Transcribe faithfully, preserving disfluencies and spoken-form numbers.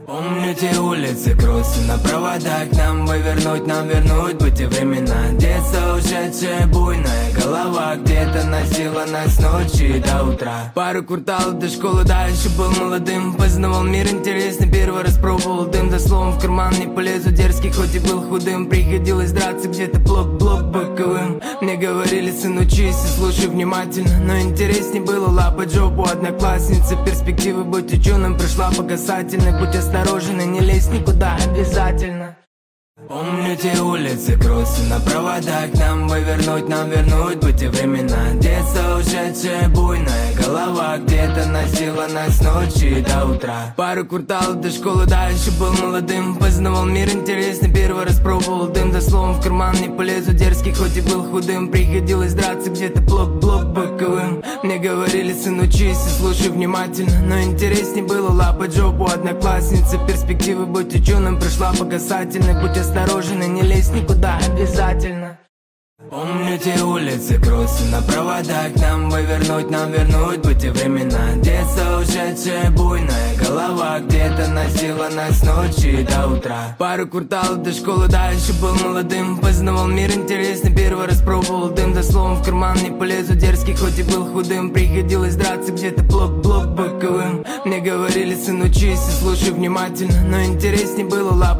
Помню те улицы, кроссы на проводах. Нам бы вернуть, нам вернуть бы те времена. Детство ушедшее, буйная голова где-то носила нас с ночи до утра. Пару кварталов до школы, дальше был молодым. Познавал мир интересный, первый раз пробовал дым. За словом в карман не полезу, дерзкий, хоть и был худым. Приходилось драться где-то блок-блок боковым. Мне говорили: сын, учись и слушай внимательно. Но интересней было лапать жопу одноклассницы. Перспективы быть ученым пришла по касательной. Будь осторожен и не лезь никуда обязательно. Помню те улицы, кроссы на проводах. Нам бы вернуть, нам вернуть бы те времена. Детство ушедшее, буйная голова где-то носила нас с ночи до утра. Пару кварталов до школы, дальше был молодым. Познавал мир интересный, первый раз пробовал дым. За словом в карман не полезу, дерзкий, хоть и был худым. Приходилось драться где-то блок-блок боковым. Мне говорили: сын, учись и слушай внимательно. Но интересней было лапать жопу одноклассницы. Перспективы быть ученым пришла по касательной. Будь осторожен и не лезь никуда обязательно. Помню те улицы, кроссы на проводах. Нам бы вернуть, нам вернуть бы те времена. Детство ушедшее, буйная голова где-то носила нас с ночи до утра. Пару кварталов до школы, дальше был молодым. Познавал мир интересный, первый раз пробовал дым. За словом в карман не полезу, дерзкий, хоть и был худым. Приходилось драться где-то блок-блок боковым. Мне говорили: сын, учись и слушай внимательно. Но интересней было лапать